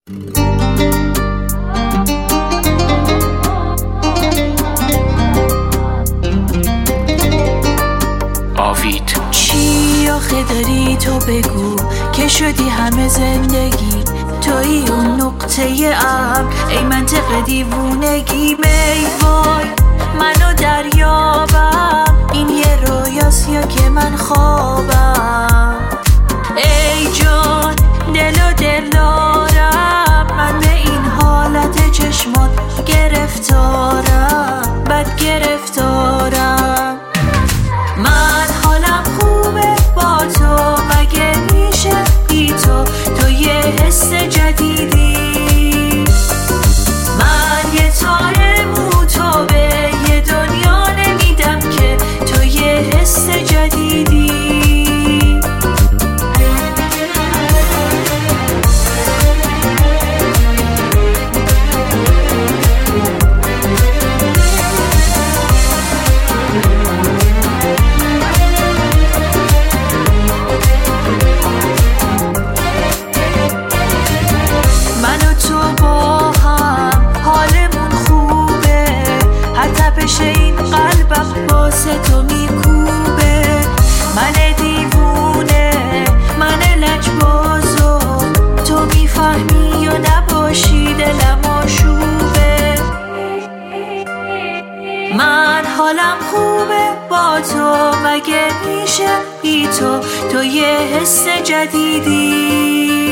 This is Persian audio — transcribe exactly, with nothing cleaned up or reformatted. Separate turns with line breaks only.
آوید
چی آخه داری تو بگو که شدی همه زندگی، توی اون نقطه ام ای منطق دیوونگی. می وای منو دریابم، این یه رویاست یا که من خوابم. ای جان دل و دل دارم، من به این حالت چشمات گرفتارم، بد گرفتارم. من حالم خوبه با تو، مگه میشه بی تو، تو یه حس جدیدی. من یه تار مو تو به یه دنیا نمیدم که تو یه حس جدیدی. این قلبم واسه تو میکوبه، من دیوونه من لجبازو، تو میفهمی یا نباشی دلم آشوبه. من حالم خوبه با تو، مگه میشه بی تو، تو یه حس جدیدی.